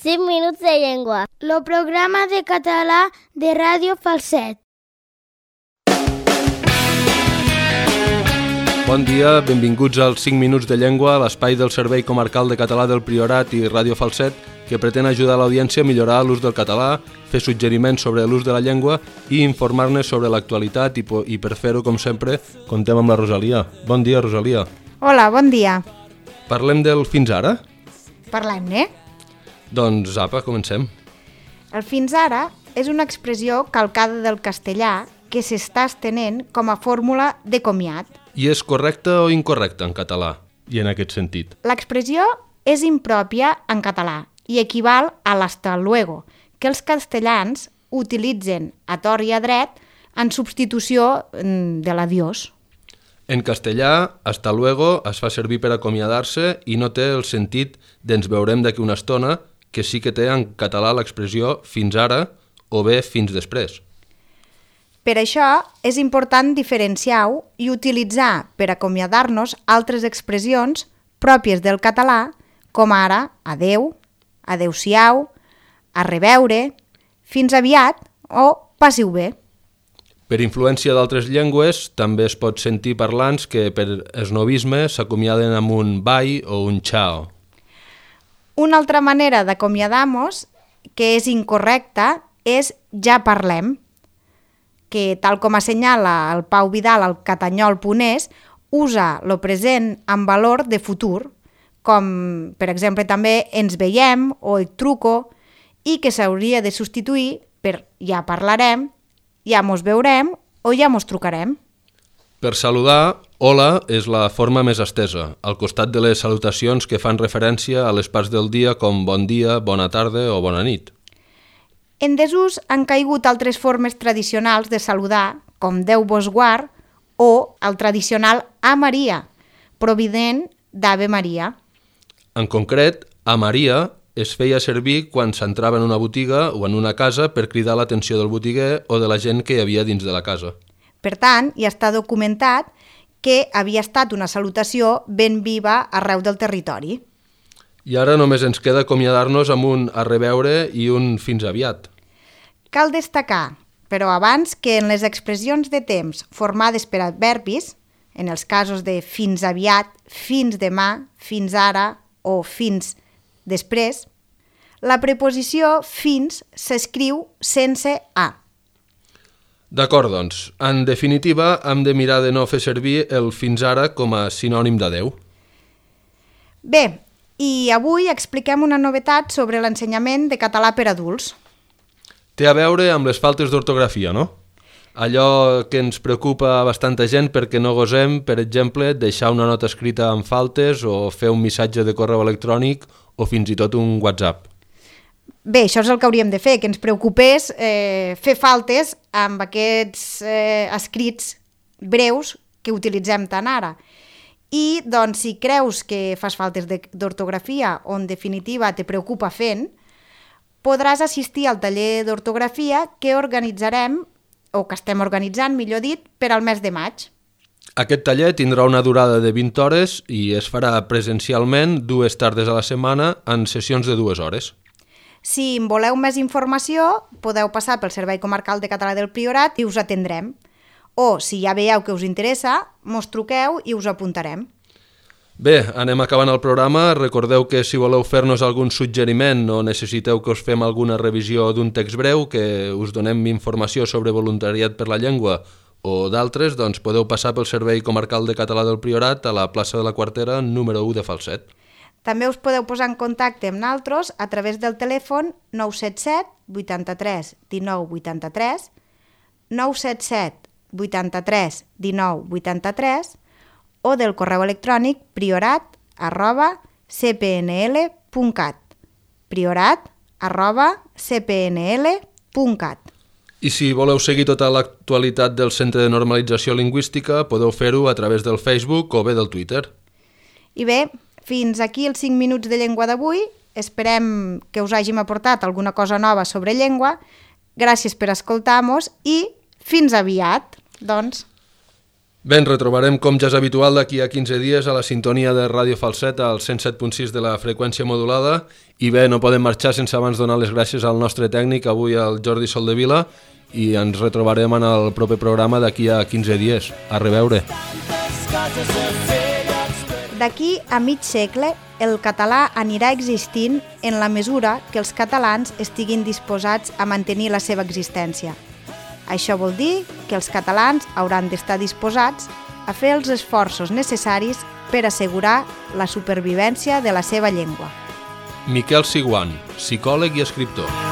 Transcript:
5 minuts de llengua. El programa de català de Ràdio Falset. Bon dia, benvinguts als 5 minuts de llengua, l'espai del Servei Comarcal de Català del Priorat i Ràdio Falset, que pretén ajudar l'audiència a millorar l'ús del català, fer suggeriments sobre l'ús de la llengua i informar-ne sobre l'actualitat i per fer-ho, com sempre, contem amb la Rosalia. Bon dia, Rosalia. Hola, bon dia. Parlem del fins ara? Parlem-ne. Doncs, apa, comencem. El fins ara és una expressió calcada del castellà que s'està estenent com a fórmula de comiat. I és correcta o incorrecta en català, i en aquest sentit? L'expressió és impròpia en català i equival a l'hasta luego, que els castellans utilitzen a tort i a dret en substitució de l'adiós. En castellà, hasta luego es fa servir per acomiadar-se i no té el sentit d'ens veurem d'aquí una estona, que sí que té en català l'expressió fins ara o bé fins després. Per això és important diferenciar-ho i utilitzar per acomiadar-nos altres expressions pròpies del català, com ara adeu, adeu-siau, a reveure, fins aviat o passiu bé. Per influència d'altres llengües, també es pot sentir parlants que per esnovisme s'acomiaden amb un bye o un ciao. Una altra manera d'acomiadar-nos, que és incorrecta, és ja parlem, que tal com assenyala el Pau Vidal al Catanyol.es, usa el present amb valor de futur, com per exemple també ens veiem o et truco, i que s'hauria de substituir per ja parlarem, ja mos veurem o ja mos trucarem. Per saludar, hola és la forma més estesa, al costat de les salutacions que fan referència a les parts del dia com bon dia, bona tarda o bona nit. En desús han caigut altres formes tradicionals de saludar, com Déu vos guard o el tradicional A Maria, provinent d'Ave Maria. En concret, a Maria es feia servir quan s'entrava en una botiga o en una casa per cridar l'atenció del botiguer o de la gent que hi havia dins de la casa. Per tant, ja està documentat que havia estat una salutació ben viva arreu del territori. I ara només ens queda acomiadar-nos amb un a reveure i un fins aviat. Cal destacar, però abans, que en les expressions de temps formades per adverbis, en els casos de fins aviat, fins demà, fins ara o fins després, la preposició fins s'escriu sense a. D'acord, doncs. En definitiva, hem de mirar de no fer servir el fins ara com a sinònim d'adeu. Bé, i avui expliquem una novetat sobre l'ensenyament de català per adults. Té a veure amb les faltes d'ortografia, no? Allò que ens preocupa a bastanta gent perquè no gosem, per exemple, deixar una nota escrita amb faltes o fer un missatge de correu electrònic o fins i tot un WhatsApp. Bé, això és el que hauríem de fer, que ens preocupés fer faltes amb aquests escrits breus que utilitzem tant ara. I, doncs, si creus que fas faltes d'ortografia o, en definitiva, te preocupa fent, podràs assistir al taller d'ortografia que organitzarem, o que estem organitzant, millor dit, per al mes de maig. Aquest taller tindrà una durada de 20 hores i es farà presencialment 2 tardes a la setmana en sessions de 2 hores. Si en voleu més informació, podeu passar pel Servei Comarcal de Català del Priorat i us atendrem. O, si ja veieu que us interessa, mos truqueu i us apuntarem. Bé, anem acabant el programa. Recordeu que si voleu fer-nos algun suggeriment o necessiteu que us fem alguna revisió d'un text breu, que us donem informació sobre voluntariat per la llengua o d'altres, doncs podeu passar pel Servei Comarcal de Català del Priorat a la plaça de la Quartera número 1 de Falset. També us podeu posar en contacte amb nosaltres a través del telèfon 977 83 19 83, 977 83 19 83 o del correu electrònic priorat@cpnl.cat, priorat@cpnl.cat. I si voleu seguir tota l'actualitat del Centre de Normalització Lingüística, podeu fer-ho a través del Facebook o bé del Twitter. I bé, fins aquí els 5 minuts de llengua d'avui. Esperem que us hàgim aportat alguna cosa nova sobre llengua. Gràcies per escoltar-nos i fins aviat, doncs. Bé, ens retrobarem com ja és habitual d'aquí a 15 dies a la sintonia de Ràdio Falset al 107.6 de la freqüència modulada i bé, no podem marxar sense abans donar les gràcies al nostre tècnic, avui al Jordi Soldevila, i ens retrobarem en el proper programa d'aquí a 15 dies. A reveure. D'aquí a mig segle, el català anirà existint en la mesura que els catalans estiguin disposats a mantenir la seva existència. Això vol dir que els catalans hauran d'estar disposats a fer els esforços necessaris per assegurar la supervivència de la seva llengua. Miquel Siguant, psicòleg i escriptor.